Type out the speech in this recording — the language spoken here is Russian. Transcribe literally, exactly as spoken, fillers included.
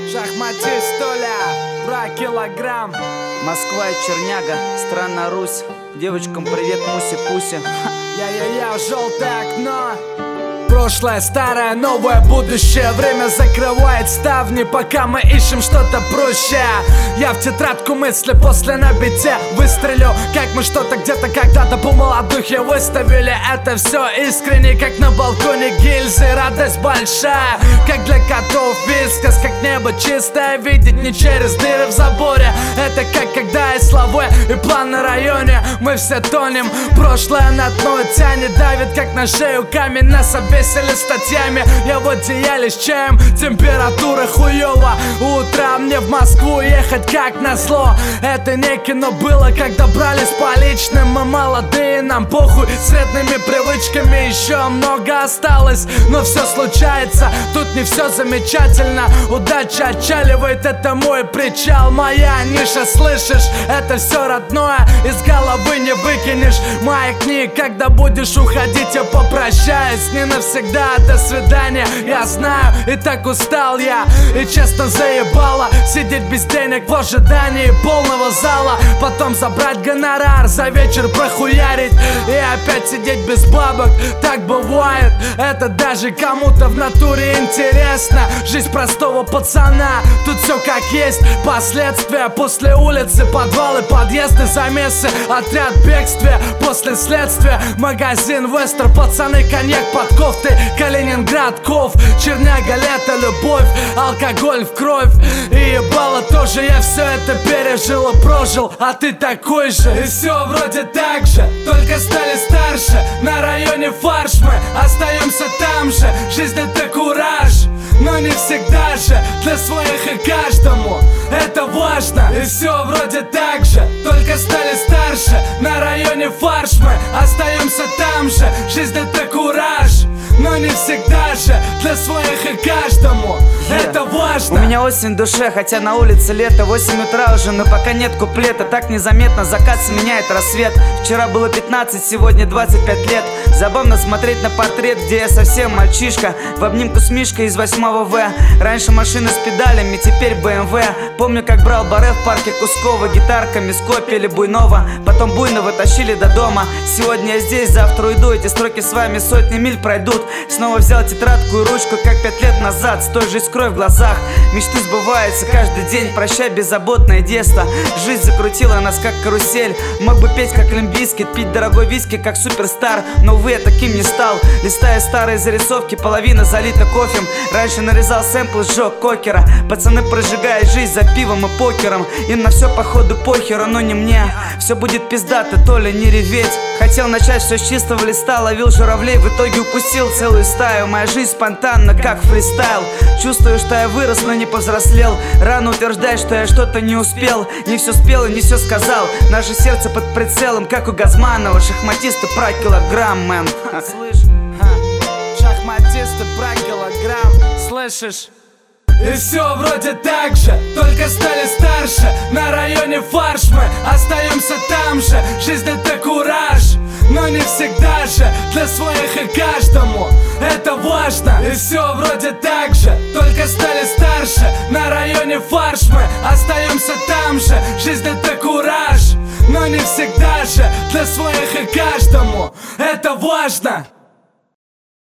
Шахматист Толя, про килограмм. Москва и Черняга, страна Русь. Девочкам привет, Муси-Пуси. Я-я-я, желтое окно. Прошлое, старое, новое, будущее. Время закрывает ставни, пока мы ищем что-то проще. Я в тетрадку мысли после набития выстрелю, как мы что-то где-то когда-то по молодухе выставили. Это все искренне, как на балконе гильзы. Радость большая, как для котов вискас, как небо чистое, видеть не через дыры в заборе. Это как когда есть славы и план на районе. Мы все тонем, прошлое на дно тянет, давит как на шею камень. Нас обвесили статьями, я в одеяле с чаем, температура хуёва. Утром мне в Москву ехать как назло. Это не кино было, когда брались по личным. Мы молодые, нам похуй, с вредными привычками еще много осталось. Но все случается, тут не все замечательно. Удача отчаливает, это мой причал, моя ниша, слышишь? Это все родное, из головы не выкинешь. Маякни, когда будешь уходить, я попрощаюсь не навсегда, до свидания. Я знаю, и так устал я, и честно заебало сидеть без денег в ожидании полного зала. Потом забрать гонорар, за вечер прохуярить и опять сидеть без бабок. Так бывает, это даже кому-то в натуре интересно. Жизнь простого пацана, тут все как есть. Последствия после улицы, подвалы, подъезды, замесы, отряд бегствия после следствия. Магазин Вестер, пацаны, коньяк под кофтой, Калининград, Ков, Черняга, лето, любовь, алкоголь в кровь. И ебало тоже, я все это пережил и прожил, а ты такой же. И все вроде так же, только стали старше. На районе фарш мы остаемся там же. Жизнь это кураж, но не всегда же для своих и каждому это важно. И все вроде так же, только стали старше. На районе фарш мы остаемся там же. Жизнь это кураж, но не всегда же для своих и каждому yeah. это важно. У меня осень в душе, хотя на улице лето. Восемь утра уже, но пока нет куплета. Так незаметно закат сменяет рассвет. Вчера было пятнадцать, сегодня двадцать пять лет. Забавно смотреть на портрет, где я совсем мальчишка, в обнимку с Мишкой из восьмого В. Раньше машины с педалями, теперь бэ эм вэ. Помню, как брал баре в парке Кускова, гитарками с или Буйнова. Потом Буйнова тащили до дома. Сегодня я здесь, завтра уйду. Эти строки с вами сотни миль пройдут. Снова взял тетрадку и ручку, как пять лет назад, с той же искрой в глазах. Мечты сбываются каждый день, прощай беззаботное детство. Жизнь закрутила нас как карусель. Мог бы петь как Лимп Бизкит, пить дорогой виски как суперстар, но увы, я таким не стал. Листая старые зарисовки, половина залита кофем. Раньше нарезал сэмплы, сжег кокера. Пацаны прожигают жизнь за пивом и покером. Им на все походу похеру, но не мне. Все будет пиздато, то ли не реветь. Хотел начать все с чистого листа, ловил журавлей, в итоге упустил целую стаю. Моя жизнь спонтанна, как фристайл. Чувствую, что я вырос, но не повзрослел. Рано утверждать, что я что-то не успел. Не все спел и не все сказал. Наше сердце под прицелом, как у Газманова. Шахматисты про килограмм, мэн. Слышь, шахматисты про килограмм, слышишь? И все вроде так же, только стали старше. На районе фарш мы остаемся там же. Жизнь это кураж, но не всегда же для своих и каждому это важно. И все вроде так же, только стали старше. На районе фарш мы остаемся там же. Жизнь это кураж, но не всегда же для своих и каждому это важно.